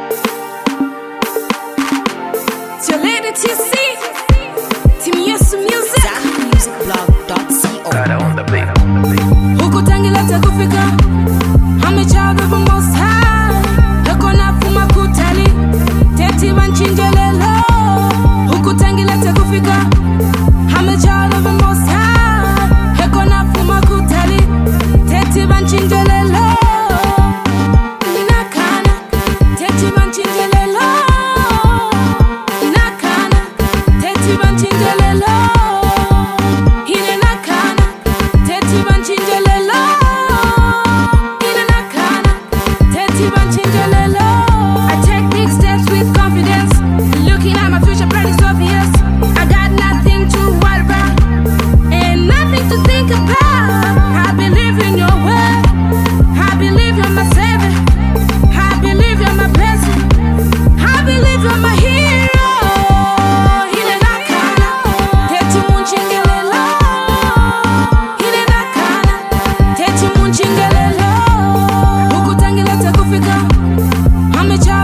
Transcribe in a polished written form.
It's your lady TC, Team Yes Music, musicblog.co. huku tangileta kufika, I'm a child of the Most High. Hakuna fuma kutali, teti wanchinjelelo. Huku tangileta kufika, I'm a child of the Most High. Hakuna fuma kutali, teti wanchinjelelo. Nakana, teti wanchinjelelo. Nakana, teti wanchinjelelo. Hine nakana, teti wanchinjelelo. Hine nakana, teti wanchinjelelo. I take big steps with confidence, looking at my future bright is obvious. I got nothing to worry about and nothing to think about. I believe in your word, I believe you're my savior, I believe you're my blessing, I believe you're my hero. Hine nakana, teti munchingelelo. Hine nakana, teti munchingelelo. Huku tangileta kufika, I'm a child